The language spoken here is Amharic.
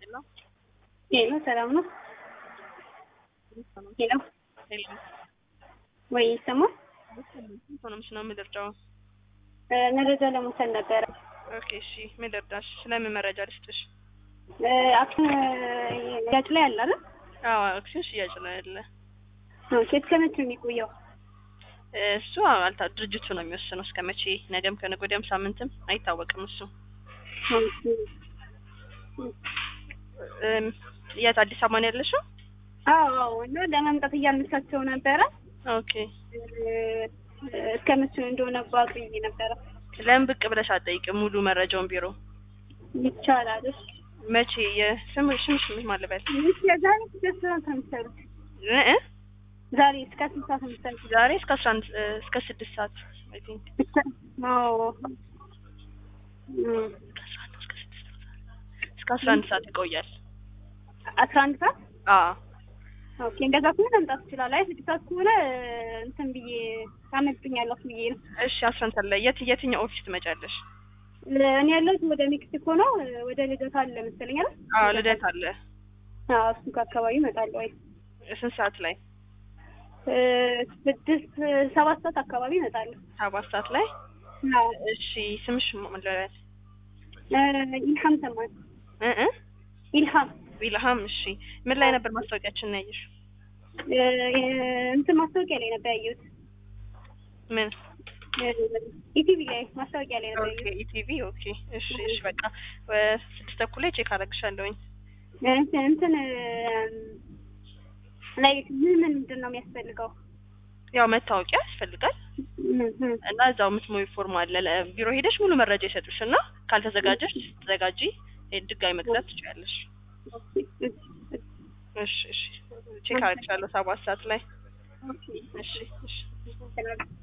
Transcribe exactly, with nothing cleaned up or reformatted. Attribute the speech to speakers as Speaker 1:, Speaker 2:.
Speaker 1: Hello?
Speaker 2: Hello, ሰላም ነው? ሄሎ
Speaker 1: ሄሎ
Speaker 2: ወይ ይሰማል?
Speaker 1: ሆኖምሽ ነው የምደርዳው?
Speaker 2: መረጃ ለመውሰድ ነበረ።
Speaker 1: ኦኬ እሺ፣ ምን ልርዳሽ? ስለምን መረጃ ልስጥሽ?
Speaker 2: አክሽን ያጭ ላይ አለ አይደል?
Speaker 1: አዎ አክሽን ሽያጭ ላይ አለ።
Speaker 2: ኦኬ፣ እስከ መቼ ነው የሚቆየው?
Speaker 1: እሱ አልታ ድርጅቱ ነው የሚወስነው እስከ መቼ፣ ነገም ከነገ ወዲያም ሳምንትም አይታወቅም እሱ። እም የት አዲስ አበባ ነው ያለሽው?
Speaker 2: አዎ አዎ፣ እና ለመምጣት እያመቻቸው ነበረ።
Speaker 1: ኦኬ፣
Speaker 2: እስከ መቼ እንደሆነ ባጥይ ነበረ።
Speaker 1: ለምን ብቅ ብለሽ አትጠይቂም ሙሉ መረጃውን ቢሮ?
Speaker 2: ይቻላል። እሺ
Speaker 1: መቼ የስምሽ ስምሽ ምን ማለበል?
Speaker 2: ዛሬ እስከ ስንት ሰዓት ነው?
Speaker 1: እ
Speaker 2: ዛሬ እስከ ስንት ሰዓት ነው?
Speaker 1: ዛሬ እስከ አስራ አንድ እስከ ስድስት ሰዓት አይ ቲንክ።
Speaker 2: አዎ
Speaker 1: እስከ አስራ አንድ ሰዓት ይቆያል።
Speaker 2: አስራ አንድ ሰዓት?
Speaker 1: አዎ
Speaker 2: ኦኬ፣ እንደዛ ከሆነ መምጣት ይችላል። አይ ስድስት ሰዓት ከሆነ እንትን ብዬ ታመጥኛለሁ ብዬ ነው።
Speaker 1: እሺ አስራ አንድ ሰዓት ላይ የት የትኛው ኦፊስ ትመጫለሽ?
Speaker 2: እኔ ያለሁት ወደ ሜክሲኮ ነው። ወደ ልደታ አለ መሰለኝ አይደል?
Speaker 1: አዎ ልደታ አለ።
Speaker 2: አዎ እሱ አካባቢ እመጣለሁ። አይ
Speaker 1: ስንት ሰዓት ላይ?
Speaker 2: ስድስት ሰባት ሰዓት አካባቢ እመጣለሁ።
Speaker 1: ሰባት ሰዓት ላይ?
Speaker 2: አዎ።
Speaker 1: እሺ ስምሽ ምን ልበል?
Speaker 2: ኢልሃም ተማን
Speaker 1: እ እ
Speaker 2: ኢልሃም
Speaker 1: ኢልሃም። እሺ ምን ላይ ነበር ማስታወቂያችን ያየሽ?
Speaker 2: እንትን ማስታወቂያ ላይ ነበር ያየሁት።
Speaker 1: ምን?
Speaker 2: ኢቲቪ ላይ ማስታወቂያ ላይ ነበር
Speaker 1: ኦኬ ኢቲቪ። ኦኬ እሺ እሺ በቃ ስድስት ተኩል ላይ ቼክ አደርግሻለሁኝ።
Speaker 2: እንትን ላይ ምን ምንድን ነው የሚያስፈልገው?
Speaker 1: ያው መታወቂያ ያስፈልጋል እና እዛው የምትሞይ ፎርም አለ። ቢሮ ሄደሽ ሙሉ መረጃ ይሰጡሽና ካልተዘጋጀሽ ስትዘጋጂ ድጋሚ መግዛት ትችያለሽ። እሺ እሺ ቼክ አደርግሻለሁ ሰባት ሰዓት ላይ። እሺ እሺ